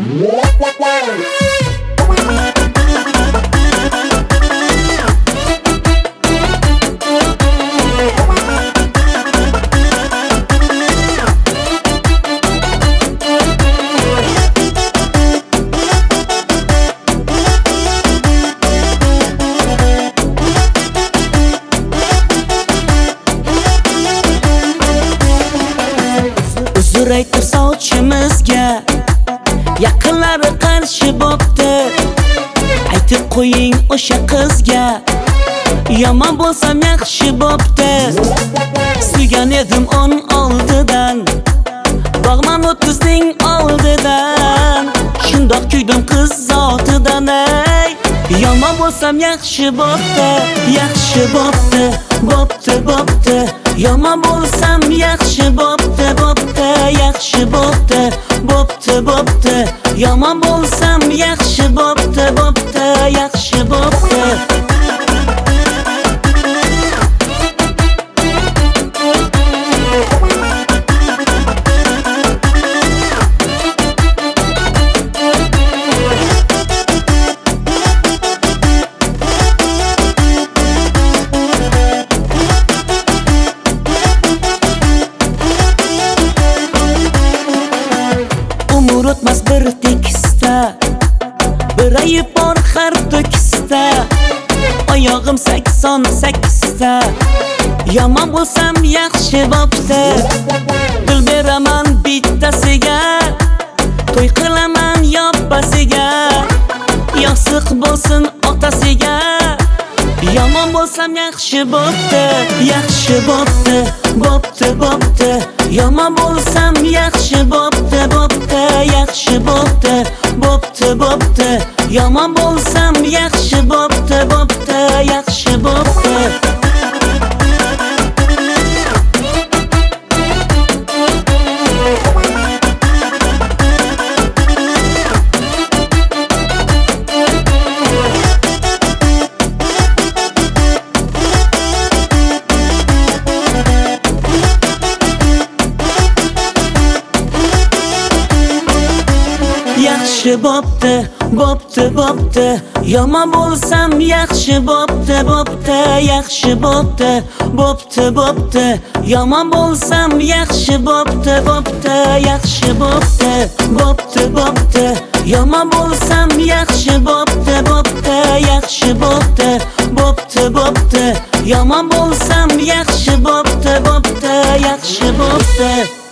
Uzr aytib sovchimizga yaqinlari qarshi bo'pti. Aytib qo'ying o'sha qizga yomon bo'lsam yaxshi bo'pti. Suygan edim on oldidan, bog'man o'tkizding oldidan. Shundoq kuydim qiz zotidan ey. Yomon bo'lsam yaxshi bo'pti, yaxshi bo'pti, bo'pti, bo'pti. Yomon bo'lsam yaxshi bo'pti, bo'pti, yaxshi bo'pti, bo'pti, bo'pti. Yomon bo'lsam yaxshi bo'pti, bo'pti, yaxshi bo'pti. Umr o'tmas bir tekisda, bir ayib bor har to'kisda. Oyog'im 88da, yomon bo'lsam yaxshi bo'pti. Dil beraman bittasiga, to'y qilaman yoppasiga. Yostiq bo'lsin otasiga. Yomon bo'lsam yaxshi bo'pti, yaxshi bo'pti, bo'pti, bo'pti. Yomon bo'lsam yaxshi bo'pti, bo'pti, yaxshi bo'pti, bo'pti, bo'pti. Yomon bo'lsam yaxshi bo'pti, bo'pti, yaxshi bo'pti. Yaxshi bo'pti, bo'pti, bo'pti. Yomon bo'lsam yaxshi bo'pti, bo'pti, yaxshi bo'pti, bo'pti, bo'pti. Yomon bo'lsam yaxshi bo'pti, bo'pti, yaxshi bo'pti, bo'pti, bo'pti. Yomon bo'lsam yaxshi bo'pti, bo'pti, yaxshi bo'pti, bo'pti, bo'pti. Yomon bo'lsam yaxshi bo'pti, bo'pti, yaxshi bo'pti.